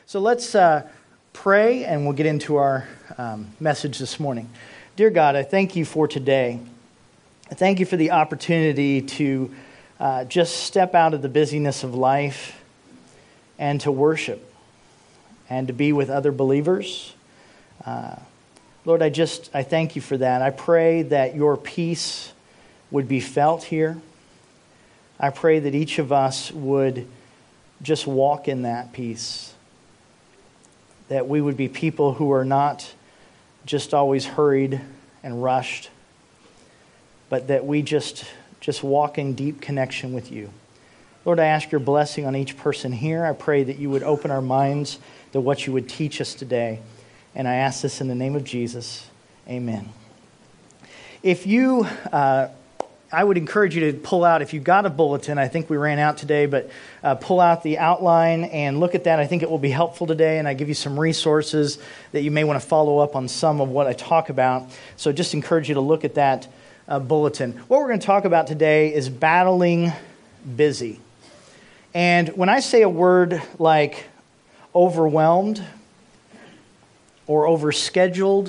So let's pray and we'll get into our message this morning. Dear God, I thank you for today. I thank you for the opportunity to just step out of the busyness of life and to worship and to be with other believers. Lord, I thank you for that. I pray that your peace would be felt here. I pray that each of us would just walk in that peace. That we would be people who are not just always hurried and rushed, but that we just walk in deep connection with you. Lord, I ask your blessing on each person here. I pray that you would open our minds to what you would teach us today. And I ask this in the name of Jesus. Amen. I would encourage you to pull out, if you've got a bulletin, I think we ran out today, but pull out the outline and look at that. I think it will be helpful today, and I give you some resources that you may want to follow up on some of what I talk about. So just encourage you to look at that bulletin. What we're going to talk about today is battling busy. And when I say a word like overwhelmed or overscheduled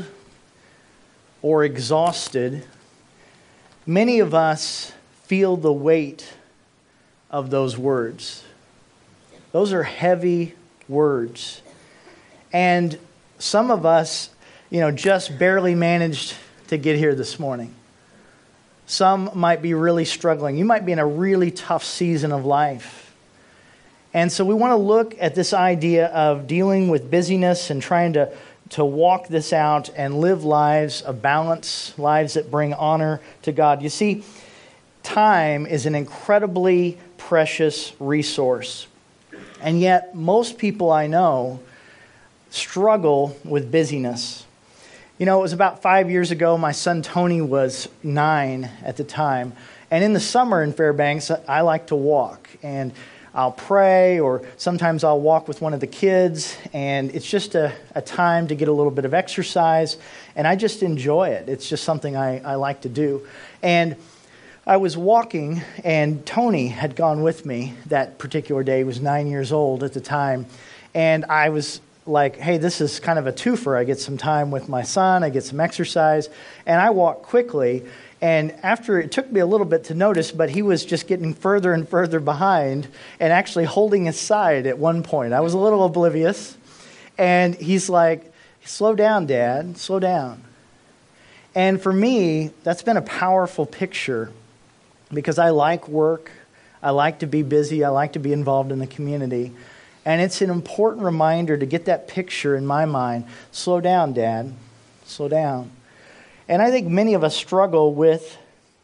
or exhausted, many of us feel the weight of those words. Those are heavy words. And some of us, just barely managed to get here this morning. Some might be really struggling. You might be in a really tough season of life. And so we want to look at this idea of dealing with busyness and trying to walk this out and live lives of balance, lives that bring honor to God. You see, time is an incredibly precious resource. And yet, most people I know struggle with busyness. It was about 5 years ago. My son Tony was 9 at the time. And in the summer in Fairbanks, I like to walk. And I'll pray, or sometimes I'll walk with one of the kids, and it's just a time to get a little bit of exercise, and I just enjoy it. It's just something I like to do. And I was walking, and Tony had gone with me that particular day. He was 9 years old at the time, and I was like, hey, this is kind of a twofer. I get some time with my son, I get some exercise, and I walk quickly. And after, it took me a little bit to notice, but he was just getting further and further behind and actually holding his side at one point. I was a little oblivious. And he's like, slow down, Dad, slow down. And for me, that's been a powerful picture because I like work. I like to be busy. I like to be involved in the community. And it's an important reminder to get that picture in my mind. Slow down, Dad, slow down. And I think many of us struggle with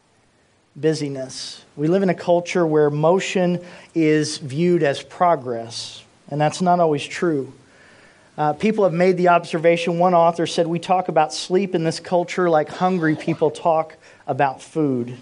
busyness. We live in a culture where motion is viewed as progress, and that's not always true. People have made the observation, one author said, we talk about sleep in this culture like hungry people talk about food.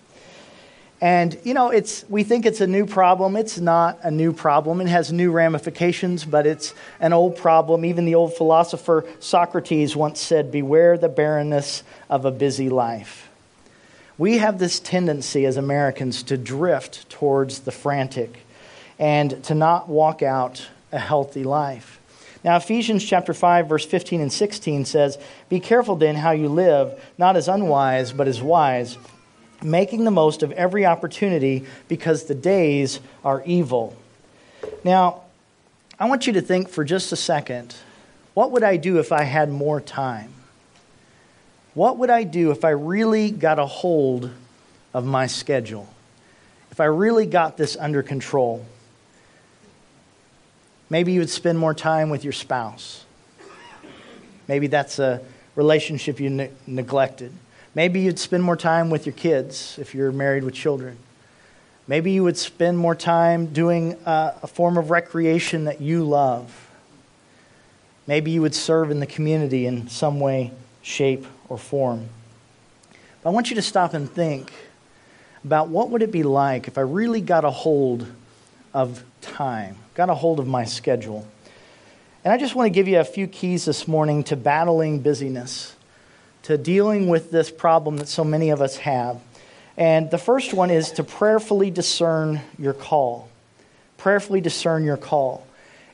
And, we think it's a new problem. It's not a new problem. It has new ramifications, but it's an old problem. Even the old philosopher Socrates once said, beware the barrenness of a busy life. We have this tendency as Americans to drift towards the frantic and to not walk out a healthy life. Now, Ephesians chapter 5, verse 15 and 16 says, be careful then how you live, not as unwise, but as wise, making the most of every opportunity because the days are evil. Now, I want you to think for just a second, what would I do if I had more time? What would I do if I really got a hold of my schedule? If I really got this under control? Maybe you would spend more time with your spouse. Maybe that's a relationship you neglected. Maybe you'd spend more time with your kids if you're married with children. Maybe you would spend more time doing a form of recreation that you love. Maybe you would serve in the community in some way, shape, or form. But I want you to stop and think about what would it be like if I really got a hold of time, got a hold of my schedule. And I just want to give you a few keys this morning to battling busyness, to dealing with this problem that so many of us have. And the first one is to prayerfully discern your call. Prayerfully discern your call.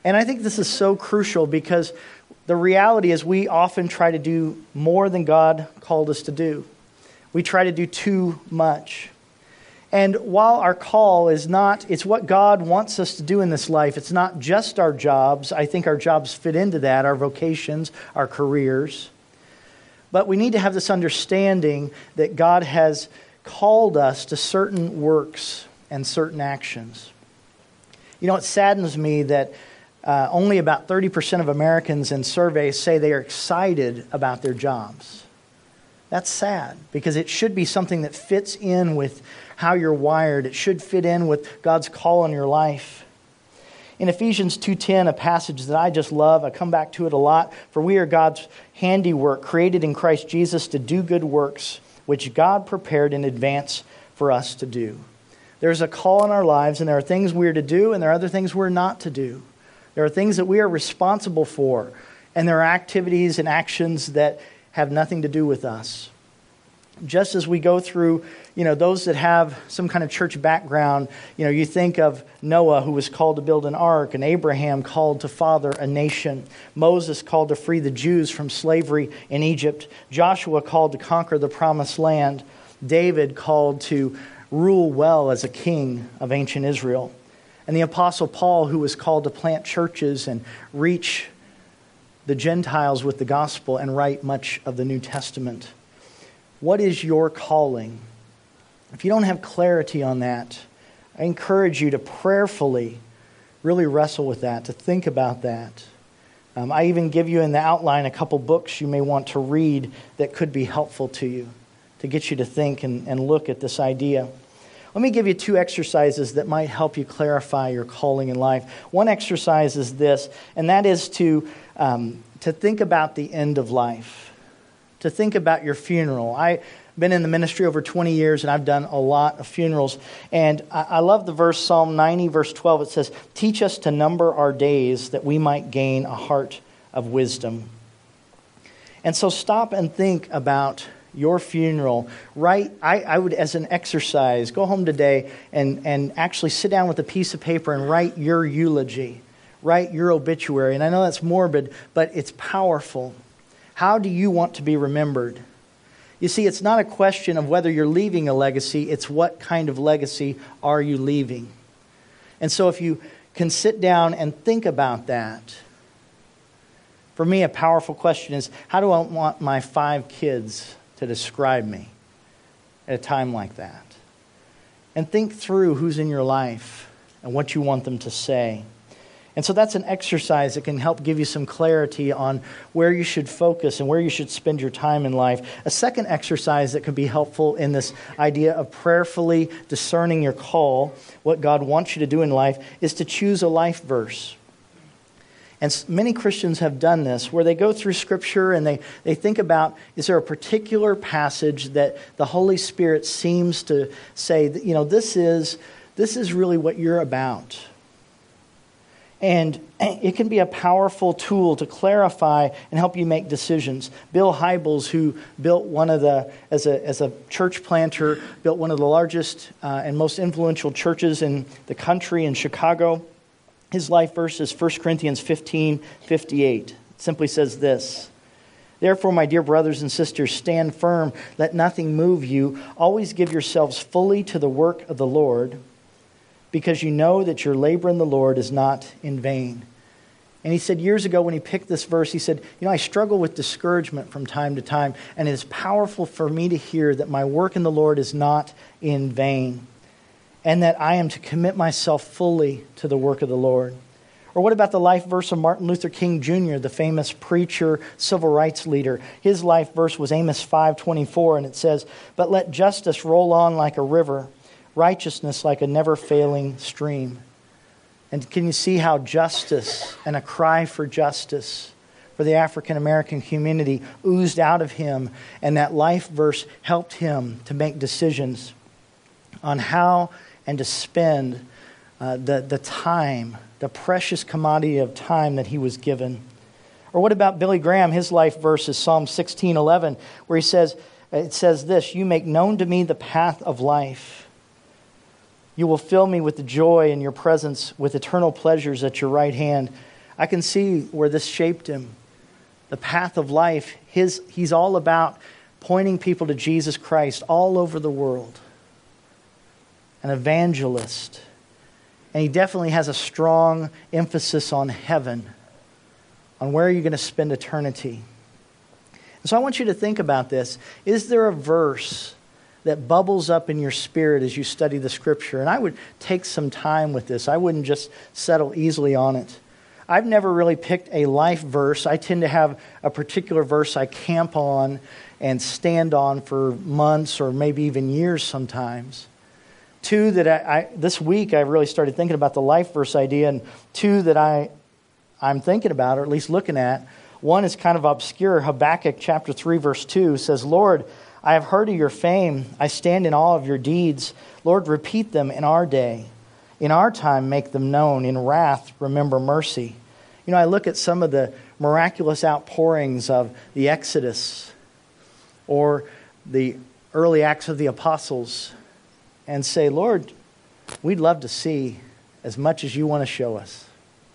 And I think this is so crucial because the reality is we often try to do more than God called us to do. We try to do too much. And while our call is not, it's what God wants us to do in this life. It's not just our jobs. I think our jobs fit into that, our vocations, our careers. But we need to have this understanding that God has called us to certain works and certain actions. You know, it saddens me that only about 30% of Americans in surveys say they are excited about their jobs. That's sad because it should be something that fits in with how you're wired. It should fit in with God's call on your life. In Ephesians 2:10, a passage that I just love, I come back to it a lot. For we are God's handiwork, created in Christ Jesus to do good works, which God prepared in advance for us to do. There's a call in our lives, and there are things we are to do, and there are other things we're not to do. There are things that we are responsible for, and there are activities and actions that have nothing to do with us. Just as we go through, those that have some kind of church background, you think of Noah, who was called to build an ark, and Abraham called to father a nation, Moses called to free the Jews from slavery in Egypt, Joshua called to conquer the promised land, David called to rule well as a king of ancient Israel, and the Apostle Paul, who was called to plant churches and reach the Gentiles with the gospel and write much of the New Testament. What is your calling? If you don't have clarity on that, I encourage you to prayerfully really wrestle with that, to think about that. I even give you in the outline a couple books you may want to read that could be helpful to you, to get you to think and look at this idea. Let me give you 2 exercises that might help you clarify your calling in life. One exercise is this, and that is to think about the end of life, to think about your funeral. I've been in the ministry over 20 years, and I've done a lot of funerals. And I love the verse, Psalm 90, verse 12. It says, "Teach us to number our days that we might gain a heart of wisdom." And so stop and think about your funeral. I would, as an exercise, go home today and actually sit down with a piece of paper and write your eulogy, write your obituary. And I know that's morbid, but it's powerful. How do you want to be remembered? You see, it's not a question of whether you're leaving a legacy, it's what kind of legacy are you leaving. And so if you can sit down and think about that, for me, a powerful question is, how do I want my 5 kids to describe me at a time like that? And think through who's in your life and what you want them to say. And so that's an exercise that can help give you some clarity on where you should focus and where you should spend your time in life. A second exercise that can be helpful in this idea of prayerfully discerning your call, what God wants you to do in life, is to choose a life verse. And many Christians have done this, where they go through Scripture and they think about, is there a particular passage that the Holy Spirit seems to say, this is really what you're about. And it can be a powerful tool to clarify and help you make decisions. Bill Hybels, who built as a church planter, built one of the largest and most influential churches in the country in Chicago. His life verse is 1 Corinthians 15:58. It simply says this: "Therefore, my dear brothers and sisters, stand firm, let nothing move you. Always give yourselves fully to the work of the Lord, because you know that your labor in the Lord is not in vain." And he said years ago when he picked this verse, he said, I struggle with discouragement from time to time, and it is powerful for me to hear that my work in the Lord is not in vain, and that I am to commit myself fully to the work of the Lord. Or what about the life verse of Martin Luther King Jr., the famous preacher, civil rights leader? His life verse was Amos 5:24, and it says, "But let justice roll on like a river, righteousness like a never-failing stream." And can you see how justice and a cry for justice for the African-American community oozed out of him, and that life verse helped him to make decisions on how and to spend the time, the precious commodity of time that he was given. Or what about Billy Graham? His life verse is Psalm 16:11, where it says this: "You make known to me the path of life. You will fill me with the joy in your presence, with eternal pleasures at your right hand. I can see where this shaped him. The path of life, he's all about pointing people to Jesus Christ all over the world. An evangelist. And he definitely has a strong emphasis on heaven, on where you're going to spend eternity. And so I want you to think about this. Is there a verse that bubbles up in your spirit as you study the Scripture? And I would take some time with this. I wouldn't just settle easily on it. I've never really picked a life verse. I tend to have a particular verse I camp on and stand on for months or maybe even years sometimes. Two that this week I really started thinking about the life verse idea, and two that I'm thinking about, or at least looking at. One is kind of obscure. Habakkuk chapter 3 verse 2 says, Lord, I have heard of your fame. I stand in awe of your deeds. Lord, repeat them in our day. In our time, make them known. In wrath, remember mercy. You know, I look at some of the miraculous outpourings of the Exodus or the early Acts of the Apostles and say, Lord, we'd love to see as much as you want to show us.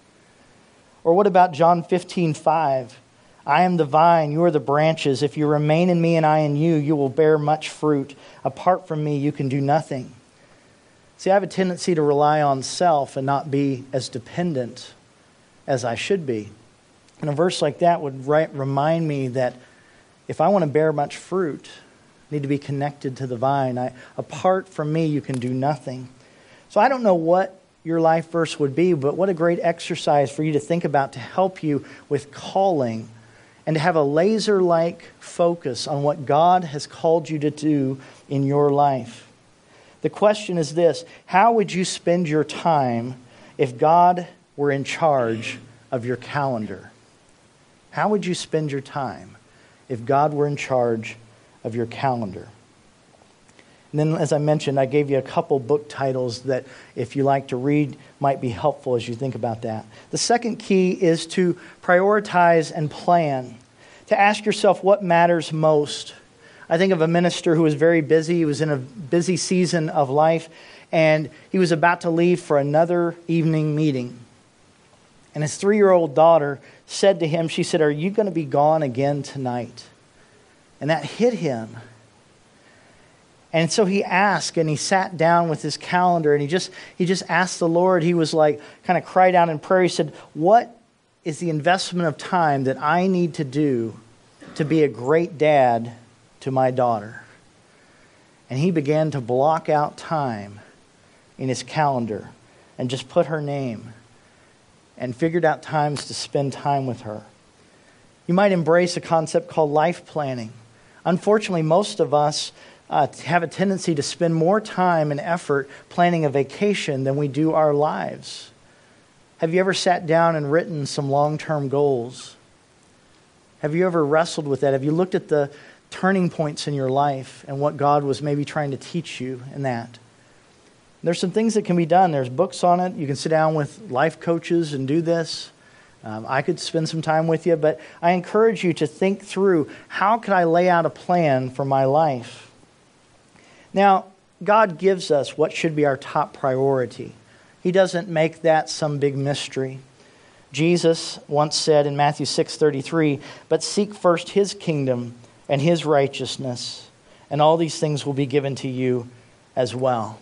Or what about John 15:5? I am the vine, you are the branches. If you remain in me and I in you, you will bear much fruit. Apart from me, you can do nothing. See, I have a tendency to rely on self and not be as dependent as I should be. And a verse like that would remind me that if I want to bear much fruit, I need to be connected to the vine. Apart from me, you can do nothing. So I don't know what your life verse would be, but what a great exercise for you to think about to help you with calling and to have a laser-like focus on what God has called you to do in your life. The question is this: how would you spend your time if God were in charge of your calendar? How would you spend your time if God were in charge of your calendar? And then, as I mentioned, I gave you a couple book titles that, if you like to read, might be helpful as you think about that. The second key is to prioritize and plan, to ask yourself what matters most. I think of a minister who was very busy. He was in a busy season of life, and he was about to leave for another evening meeting. And his 3-year-old daughter said to him, she said, "Are you going to be gone again tonight?" And that hit him. And so he asked, and he sat down with his calendar, and he just asked the Lord. He was like, kind of cried out in prayer. He said, what is the investment of time that I need to do to be a great dad to my daughter? And he began to block out time in his calendar and just put her name and figured out times to spend time with her. You might embrace a concept called life planning. Unfortunately, most of us have a tendency to spend more time and effort planning a vacation than we do our lives. Have you ever sat down and written some long-term goals? Have you ever wrestled with that? Have you looked at the turning points in your life and what God was maybe trying to teach you in that? There's some things that can be done. There's books on it. You can sit down with life coaches and do this. I could spend some time with you, but I encourage you to think through, how can I lay out a plan for my life? Now, God gives us what should be our top priority. He doesn't make that some big mystery. Jesus once said in Matthew 6:33, "But seek first His kingdom and His righteousness, and all these things will be given to you as well."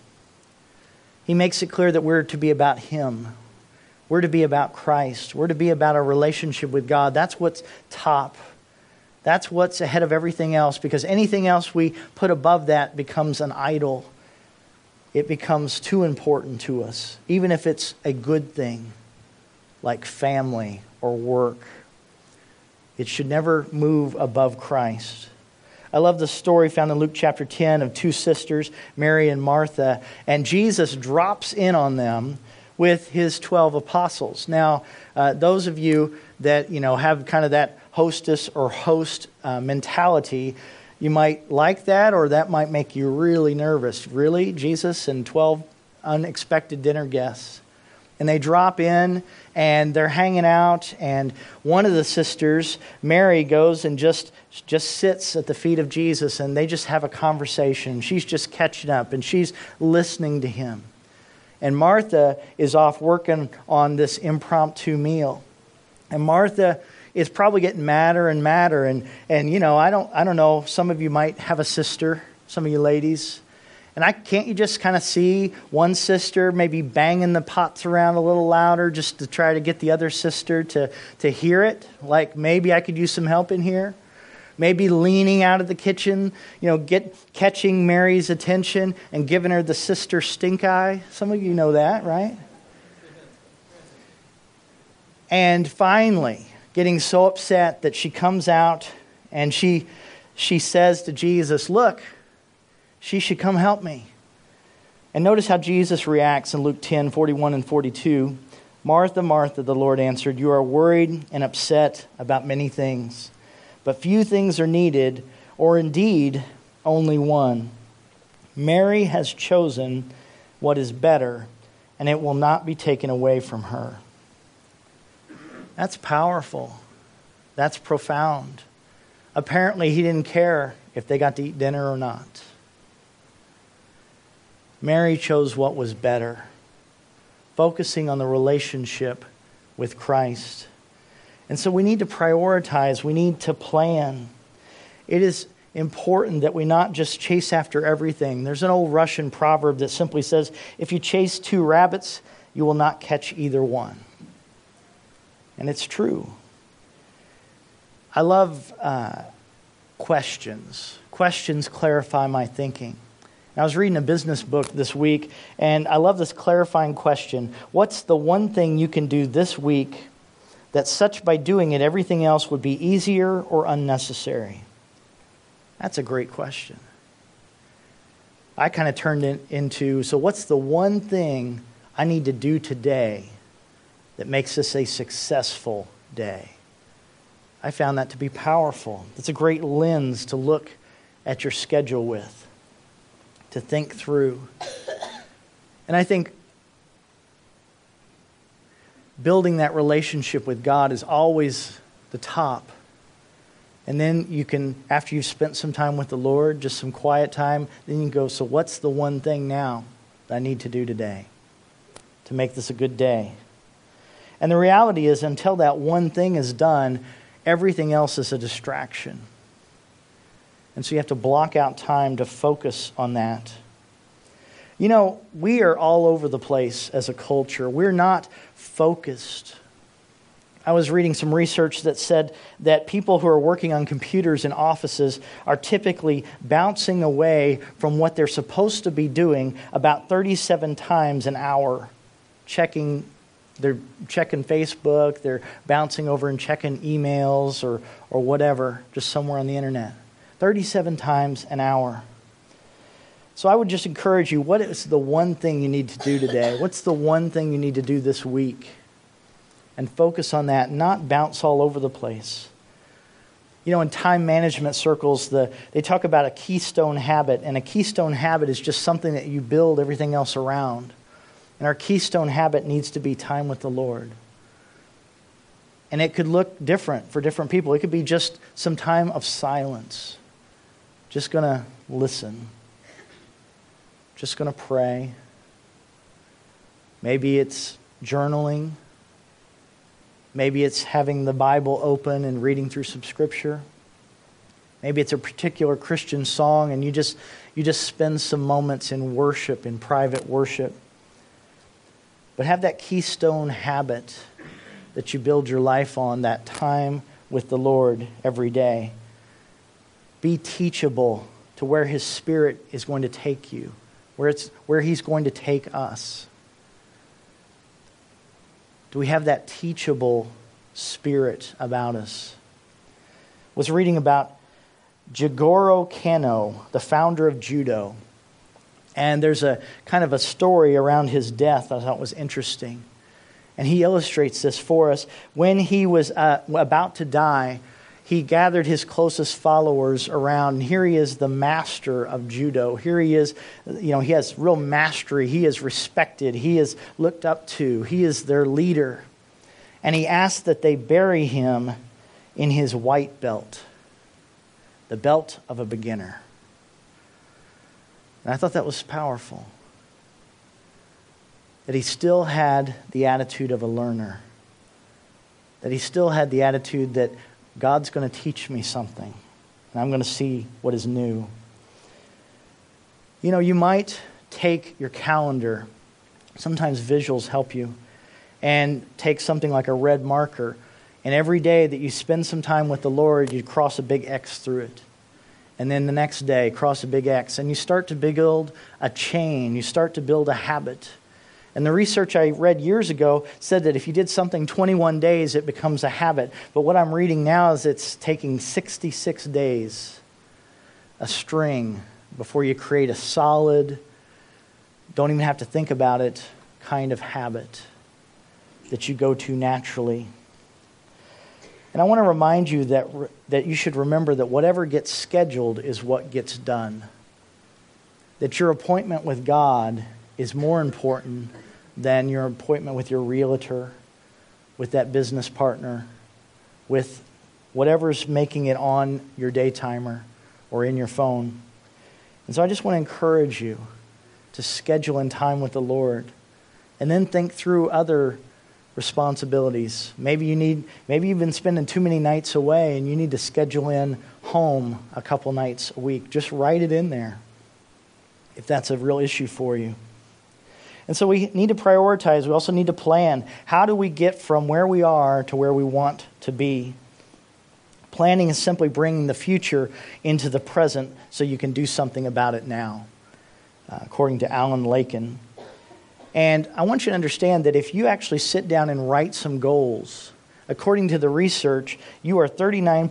He makes it clear that we're to be about Him. We're to be about Christ. We're to be about our relationship with God. That's what's top. That's what's ahead of everything else, because anything else we put above that becomes an idol. It becomes too important to us, even if it's a good thing, like family or work. It should never move above Christ. I love the story found in Luke chapter 10 of two sisters, Mary and Martha, and Jesus drops in on them with His 12 apostles. Now, those of you that have kind of that hostess or host mentality, you might like that, or that might make you really nervous. Really? Jesus and 12 unexpected dinner guests. And they drop in, and they're hanging out, and one of the sisters, Mary, goes and just sits at the feet of Jesus, and they just have a conversation. She's just catching up, and she's listening to Him. And Martha is off working on this impromptu meal. And Martha is probably getting madder and madder. And you know, I don't know, some of you might have a sister, some of you ladies. And can't you just kind of see one sister maybe banging the pots around a little louder just to try to get the other sister to hear it? Like, maybe I could use some help in here. Maybe leaning out of the kitchen, you know, catching Mary's attention and giving her the sister stink eye. Some of you know that, right? And finally, getting so upset that she comes out and she says to Jesus, look, she should come help me. And notice how Jesus reacts in Luke 10, 41 and 42. Martha, Martha, the Lord answered, you are worried and upset about many things, but few things are needed, or indeed only one. Mary has chosen what is better, and it will not be taken away from her. That's powerful. That's profound. Apparently, he didn't care if they got to eat dinner or not. Mary chose what was better, focusing on the relationship with Christ. And so we need to prioritize. We need to plan. It is important that we not just chase after everything. There's an old Russian proverb that simply says, if you chase two rabbits, you will not catch either one. And it's true. I love questions. Questions clarify my thinking. I was reading a business book this week, and I love this clarifying question. What's the one thing you can do this week that such by doing it, everything else would be easier or unnecessary? That's a great question. I kind of turned it into, so what's the one thing I need to do today that makes this a successful day? I found that to be powerful. It's a great lens to look at your schedule with, to think through. And I think building that relationship with God is always the top. And then you can, after you've spent some time with the Lord, just some quiet time, then you can go, so what's the one thing now that I need to do today to make this a good day? And the reality is, until that one thing is done, everything else is a distraction. And so you have to block out time to focus on that. You know, we are all over the place as a culture. We're not focused. I was reading some research that said that people who are working on computers in offices are typically bouncing away from what they're supposed to be doing about 37 times an hour. They're checking Facebook, they're bouncing over and checking emails or whatever, just somewhere on the internet. 37 times an hour. So I would just encourage you, what is the one thing you need to do today? What's the one thing you need to do this week? And focus on that, not bounce all over the place. You know, in time management circles, they talk about a keystone habit, and a keystone habit is just something that you build everything else around. And our keystone habit needs to be time with the Lord. And it could look different for different people. It could be just some time of silence. Just going to listen. Just going to pray. Maybe it's journaling. Maybe it's having the Bible open and reading through some scripture. Maybe it's a particular Christian song and you just spend some moments in worship, in private worship. But have that keystone habit that you build your life on, that time with the Lord every day. Be teachable to where His Spirit is going to take you, where He's going to take us. Do we have that teachable spirit about us? I was reading about Jigoro Kano, the founder of judo. And there's a kind of a story around his death I thought was interesting. And he illustrates this for us. When he was about to die, he gathered his closest followers around. And here he is, the master of judo. Here he is, he has real mastery. He is respected. He is looked up to. He is their leader. And he asked that they bury him in his white belt, the belt of a beginner. And I thought that was powerful. That he still had the attitude of a learner. that he still had the attitude that God's going to teach me something, and I'm going to see what is new. You know, you might take your calendar, sometimes visuals help you, and take something like a red marker, and every day that you spend some time with the Lord, you cross a big X through it. And then the next day, cross a big X, and you start to build a chain, you start to build a habit. And the research I read years ago said that if you did something 21 days, it becomes a habit. But what I'm reading now is it's taking 66 days, a string, before you create a solid, don't even have to think about it, kind of habit that you go to naturally. And I want to remind you that you should remember that whatever gets scheduled is what gets done. That your appointment with God is more important than your appointment with your realtor, with that business partner, with whatever's making it on your day timer or in your phone. And so I just want to encourage you to schedule in time with the Lord and then think through other responsibilities. Maybe you've been spending too many nights away and you need to schedule in home a couple nights a week. Just write it in there if that's a real issue for you. And so we need to prioritize. We also need to plan. How do we get from where we are to where we want to be? Planning is simply bringing the future into the present so you can do something about it now, according to Alan Lakin. And I want you to understand that if you actually sit down and write some goals, according to the research, you are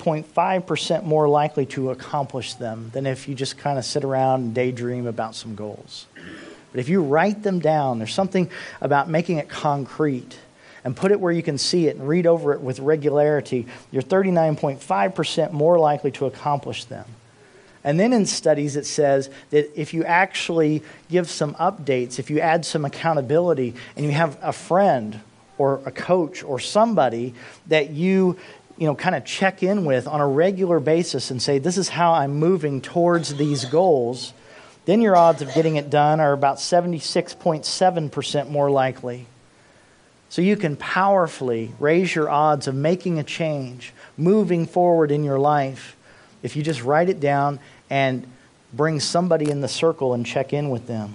39.5% more likely to accomplish them than if you just kind of sit around and daydream about some goals. But if you write them down, there's something about making it concrete and put it where you can see it and read over it with regularity, you're 39.5% more likely to accomplish them. And then in studies it says that if you actually give some updates, if you add some accountability, and you have a friend or a coach or somebody that you kind of check in with on a regular basis and say, this is how I'm moving towards these goals, then your odds of getting it done are about 76.7% more likely. So you can powerfully raise your odds of making a change, moving forward in your life, if you just write it down and bring somebody in the circle and check in with them.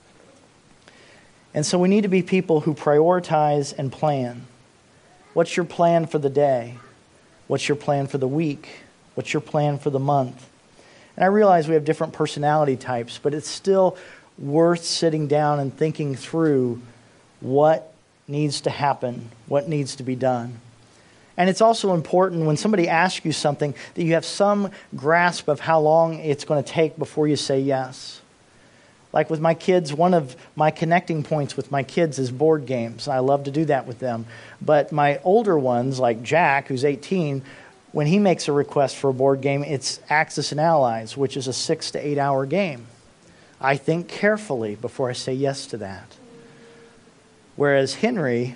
And so we need to be people who prioritize and plan. What's your plan for the day? What's your plan for the week? What's your plan for the month? And I realize we have different personality types, but it's still worth sitting down and thinking through what needs to happen, what needs to be done. And it's also important when somebody asks you something that you have some grasp of how long it's going to take before you say yes. Like with my kids, one of my connecting points with my kids is board games. I love to do that with them. But my older ones, like Jack, who's 18, when he makes a request for a board game, it's Axis and Allies, which is a 6 to 8 hour game. I think carefully before I say yes to that. Whereas Henry,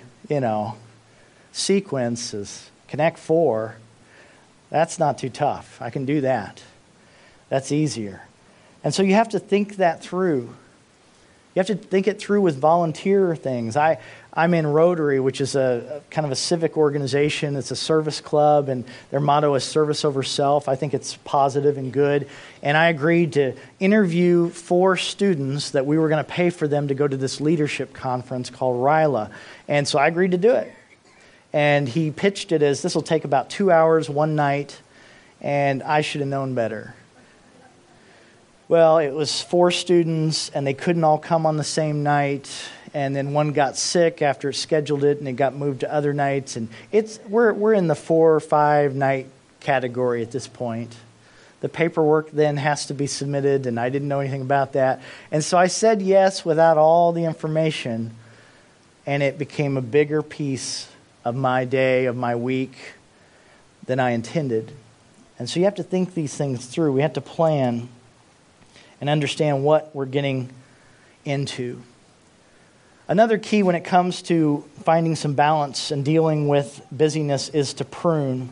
Sequence is Connect 4. That's not too tough. I can do that. That's easier. And so you have to think that through. You have to think it through with volunteer things. I'm in Rotary, which is a kind of a civic organization. It's a service club, and their motto is service over self. I think it's positive and good. And I agreed to interview 4 students that we were going to pay for them to go to this leadership conference called RILA. And so I agreed to do it. And he pitched it as this will take about 2 hours one night, and I should have known better. Well, it was 4 students, and they couldn't all come on the same night. And then one got sick after it scheduled it, and it got moved to other nights. And we're in the 4 or 5 night category at this point. The paperwork then has to be submitted, and I didn't know anything about that. And so I said yes without all the information, and it became a bigger piece of my day, of my week, than I intended. And so you have to think these things through. We have to plan and understand what we're getting into. Another key when it comes to finding some balance and dealing with busyness is to prune.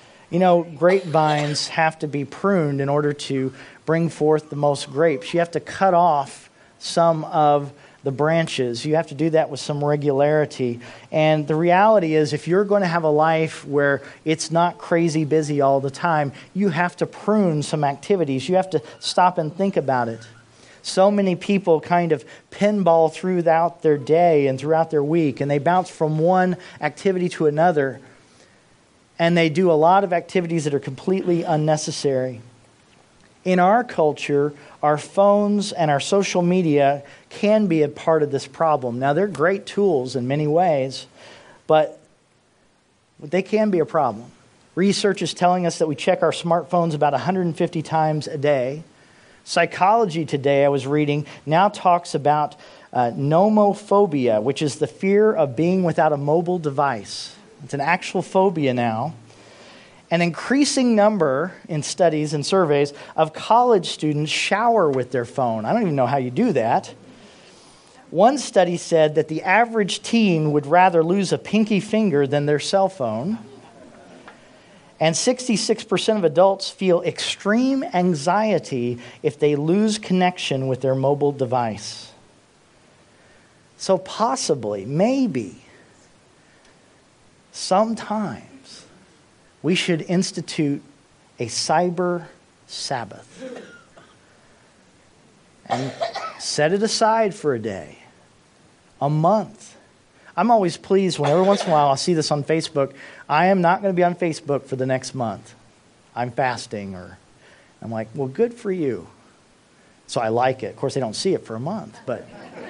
Grapevines have to be pruned in order to bring forth the most grapes. You have to cut off some of the branches. You have to do that with some regularity. And the reality is, if you're going to have a life where it's not crazy busy all the time, you have to prune some activities. You have to stop and think about it. So many people kind of pinball throughout their day and throughout their week, and they bounce from one activity to another, and they do a lot of activities that are completely unnecessary. In our culture, our phones and our social media can be a part of this problem. Now, they're great tools in many ways, but they can be a problem. Research is telling us that we check our smartphones about 150 times a day. Psychology Today, I was reading, now talks about nomophobia, which is the fear of being without a mobile device. It's an actual phobia now. An increasing number in studies and surveys of college students shower with their phone. I don't even know how you do that. One study said that the average teen would rather lose a pinky finger than their cell phone. And 66% of adults feel extreme anxiety if they lose connection with their mobile device. So possibly, maybe, sometimes we should institute a cyber Sabbath and set it aside for a day, a month. I'm always pleased when every once in a while I see this on Facebook. I am not going to be on Facebook for the next month. I'm fasting, or I'm like, well, good for you. So I like it. Of course, they don't see it for a month, but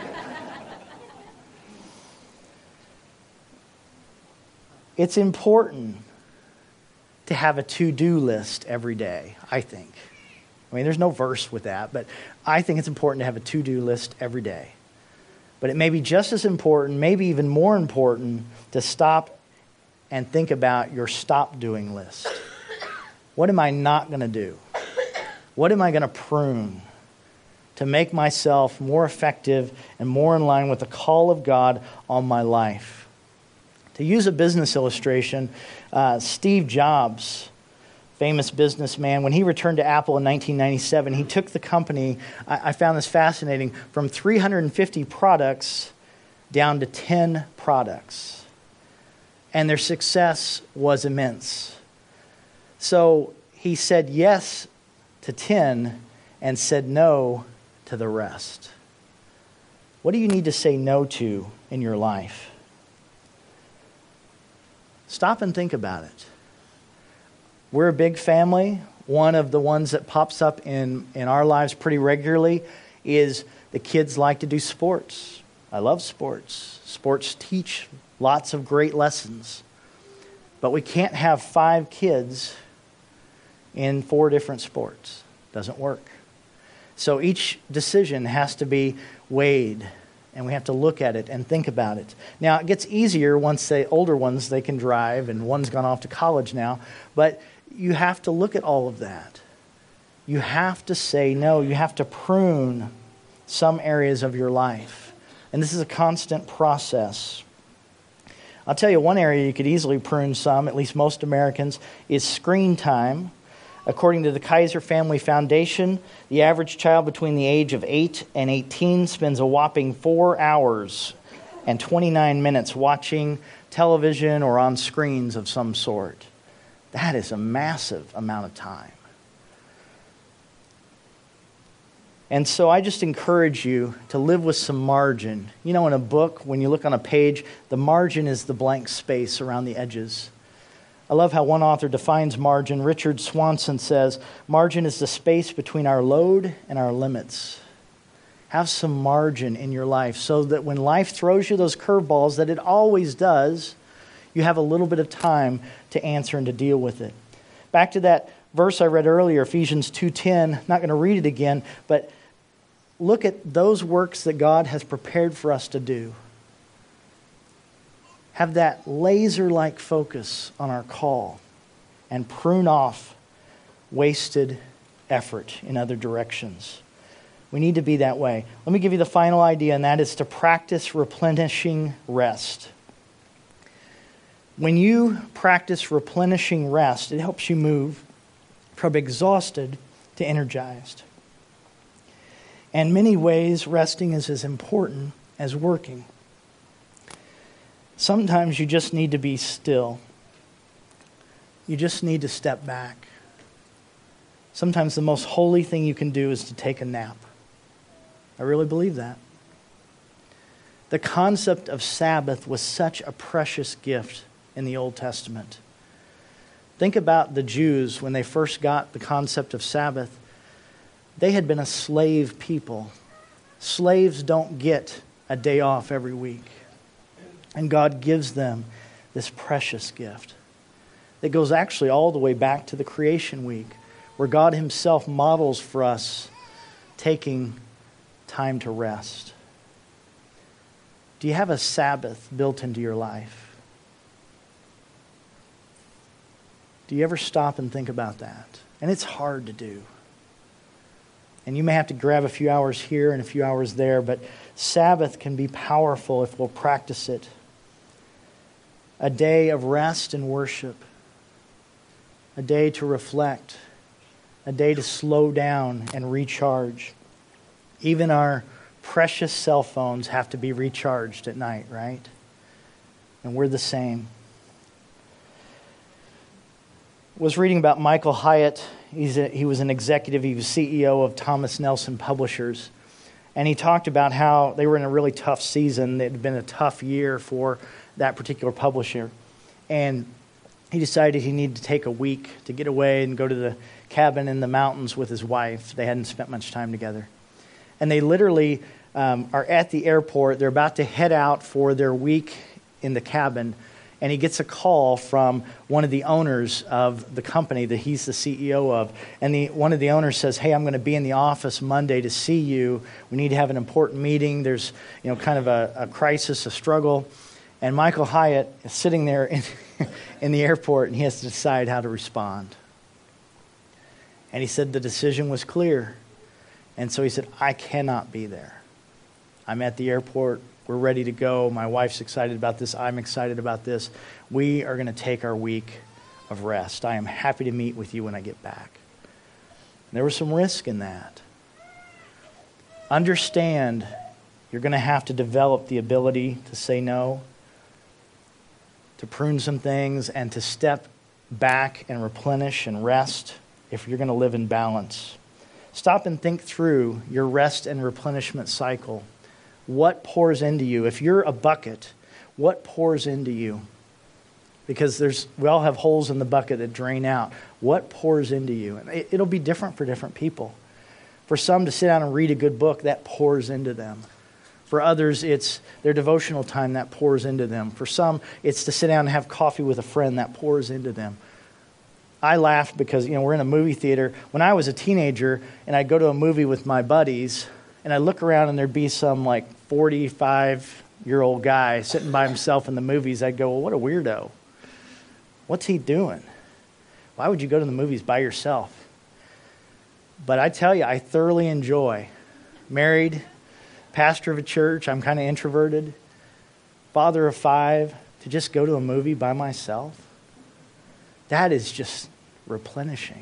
it's important to have a to-do list every day, I think. I mean, there's no verse with that, but I think it's important to have a to-do list every day. But it may be just as important, maybe even more important, to stop and think about your stop doing list. What am I not going to do? What am I going to prune to make myself more effective and more in line with the call of God on my life? To use a business illustration, Steve Jobs, famous businessman, when he returned to Apple in 1997, he took the company, I found this fascinating, from 350 products down to 10 products. And their success was immense. So he said yes to 10 and said no to the rest. What do you need to say no to in your life? Stop and think about it. We're a big family. One of the ones that pops up in our lives pretty regularly is the kids like to do sports. I love sports. Sports teach lots of great lessons. But we can't have 5 kids in 4 different sports. Doesn't work. So each decision has to be weighed, and we have to look at it and think about it. Now, it gets easier once the older ones, they can drive, and one's gone off to college now. But you have to look at all of that. You have to say no. You have to prune some areas of your life. And this is a constant process. I'll tell you one area you could easily prune some, at least most Americans, is screen time. According to the Kaiser Family Foundation, the average child between the age of 8 and 18 spends a whopping 4 hours and 29 minutes watching television or on screens of some sort. That is a massive amount of time. And so I just encourage you to live with some margin. You know, in a book, when you look on a page, the margin is the blank space around the edges. I love how one author defines margin. Richard Swanson says, margin is the space between our load and our limits. Have some margin in your life so that when life throws you those curveballs that it always does, you have a little bit of time to answer and to deal with it. Back to that verse I read earlier, Ephesians 2:10. Not going to read it again, but look at those works that God has prepared for us to do. Have that laser-like focus on our call and prune off wasted effort in other directions. We need to be that way. Let me give you the final idea, and that is to practice replenishing rest. When you practice replenishing rest, it helps you move from exhausted to energized. And in many ways, resting is as important as working. Sometimes you just need to be still. You just need to step back. Sometimes the most holy thing you can do is to take a nap. I really believe that. The concept of Sabbath was such a precious gift in the Old Testament. Think about the Jews when they first got the concept of Sabbath. They had been a slave people. Slaves don't get a day off every week. And God gives them this precious gift that goes actually all the way back to the creation week, where God himself models for us taking time to rest. Do you have a Sabbath built into your life? Do you ever stop and think about that? And it's hard to do. And you may have to grab a few hours here and a few hours there, but Sabbath can be powerful if we'll practice it. A day of rest and worship. A day to reflect. A day to slow down and recharge. Even our precious cell phones have to be recharged at night, right? And we're the same. I was reading about Michael Hyatt. He was an executive. He was CEO of Thomas Nelson Publishers. And he talked about how they were in a really tough season. It had been a tough year for that particular publisher. And he decided he needed to take a week to get away and go to the cabin in the mountains with his wife. They hadn't spent much time together. And they literally are at the airport. They're about to head out for their week in the cabin. And he gets a call from one of the owners of the company that he's the CEO of. And one of the owners says, "Hey, I'm going to be in the office Monday to see you. We need to have an important meeting. There's kind of a crisis, a struggle." And Michael Hyatt is sitting there in the airport, and he has to decide how to respond. And he said the decision was clear. And so he said, "I cannot be there. I'm at the airport. We're ready to go. My wife's excited about this. I'm excited about this. We are going to take our week of rest. I am happy to meet with you when I get back." There was some risk in that. Understand, you're going to have to develop the ability to say no, to prune some things, and to step back and replenish and rest if you're going to live in balance. Stop and think through your rest and replenishment cycle. What pours into you? If you're a bucket, what pours into you? Because we all have holes in the bucket that drain out. What pours into you? And it'll be different for different people. For some, to sit down and read a good book, that pours into them. For others, it's their devotional time that pours into them. For some, it's to sit down and have coffee with a friend that pours into them. I laughed because, we're in a movie theater. When I was a teenager and I'd go to a movie with my buddies and I'd look around and there'd be some 45-year-old guy sitting by himself in the movies, I'd go, "Well, what a weirdo. What's he doing? Why would you go to the movies by yourself?" But I tell you, I thoroughly enjoy. Married, pastor of a church, I'm kind of introverted, father of 5, to just go to a movie by myself. That is just replenishing.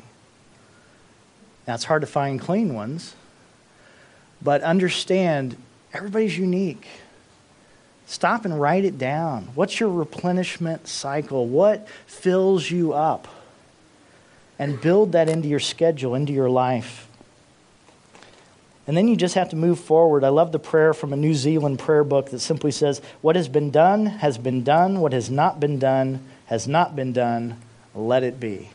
Now, it's hard to find clean ones, but understand everybody's unique. Stop and write it down. What's your replenishment cycle? What fills you up? And build that into your schedule, into your life. And then you just have to move forward. I love the prayer from a New Zealand prayer book that simply says, "What has been done has been done. What has not been done has not been done. Let it be."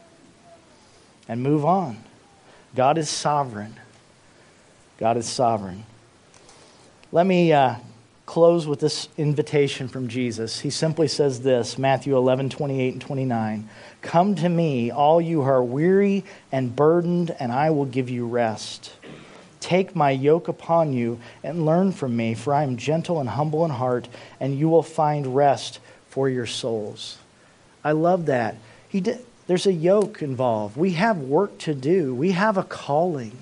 And move on. God is sovereign. God is sovereign. Let me close with this invitation from Jesus. He simply says this, Matthew 11:28 and 29. "Come to me, all you who are weary and burdened, and I will give you rest. Take my yoke upon you and learn from me, for I am gentle and humble in heart, and you will find rest for your souls." I love that. There's a yoke involved. We have work to do. We have a calling.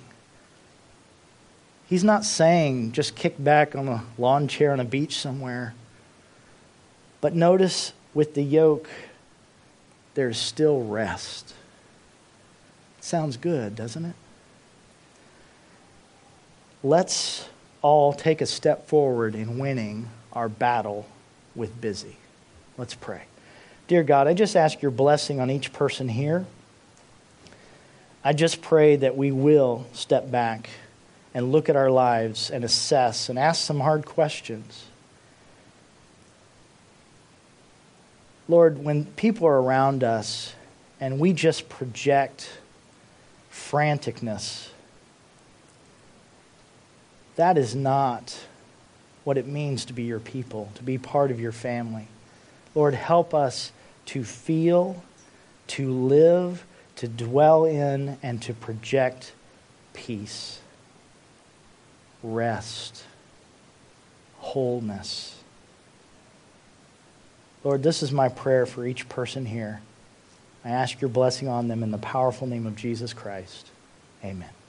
He's not saying just kick back on a lawn chair on a beach somewhere. But notice with the yoke, there's still rest. Sounds good, doesn't it? let's all take a step forward in winning our battle with busy. Let's pray. Dear God, I just ask your blessing on each person here. I just pray that we will step back and look at our lives and assess and ask some hard questions. Lord, when people are around us and we just project franticness, that is not what it means to be your people, to be part of your family. Lord, help us to feel, to live, to dwell in, and to project peace, rest, wholeness. Lord, this is my prayer for each person here. I ask your blessing on them in the powerful name of Jesus Christ. Amen.